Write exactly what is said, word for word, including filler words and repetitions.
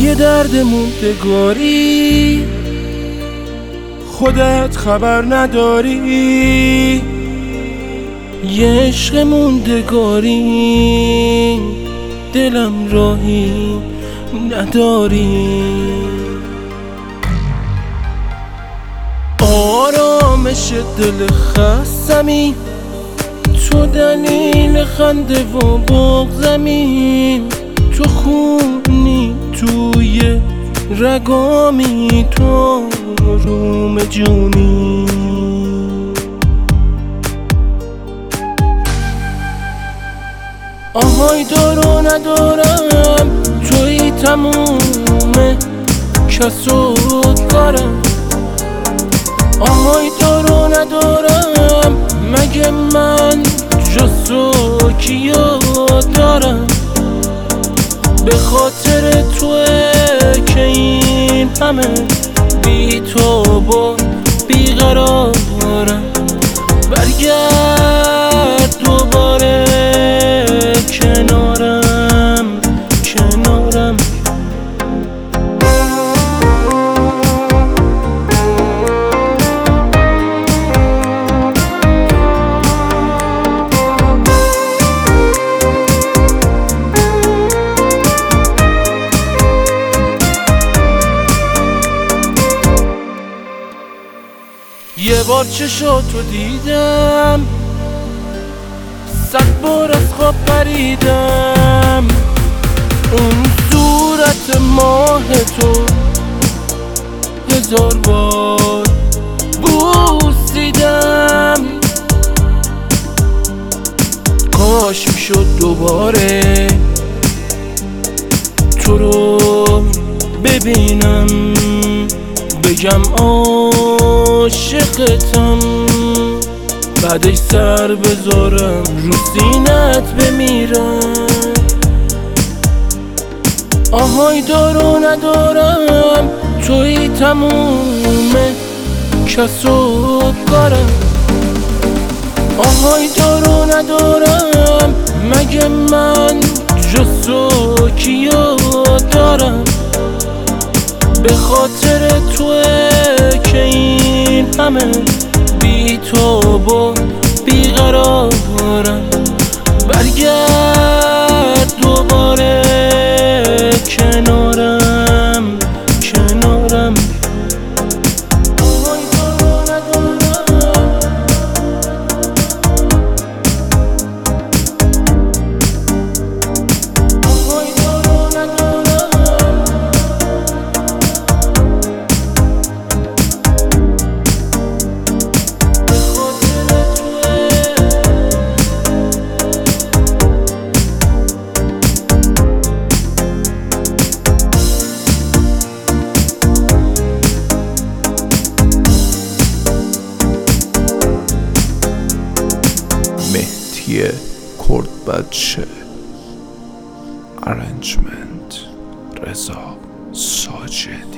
یه درد موندگاری خودت خبر نداری، یه عشق موندگاری دلم راهی نداری. آرامش دل خستمی، تو دلیل خنده و بغضمی، تو خونی توی رگامی، تو روم جونی. آهای دارو ندارم، توی تموم کس و کارم. آهای دارو ندارم، مگه من جز تو کیو دارم؟ به خاطر توه که این همه بی تو با بیقرارم. برگرد دوباره کنارم کنارم. یه بار چشاتو دیدم، صد بار از خواب پریدم. اون صورت ماه تو هزار بار بوسیدم. کاش میشد دوباره تو رو ببینم، بگم عاشقتم، بعدش سر بذارم رو سینت بمیرم. آهای دارو ندارم، توی تموم کس و کارم. آهای دارو ندارم، مگه من جز تو کیو دارم؟ به خاطر توه که این همه بی تو با بیقرارم. برگرد دوباره کنارم کنارم. آهای دارو ندارم، آهای دارو ندارم. مهدی کردبچه، ارنجمنت رضا ساجدی.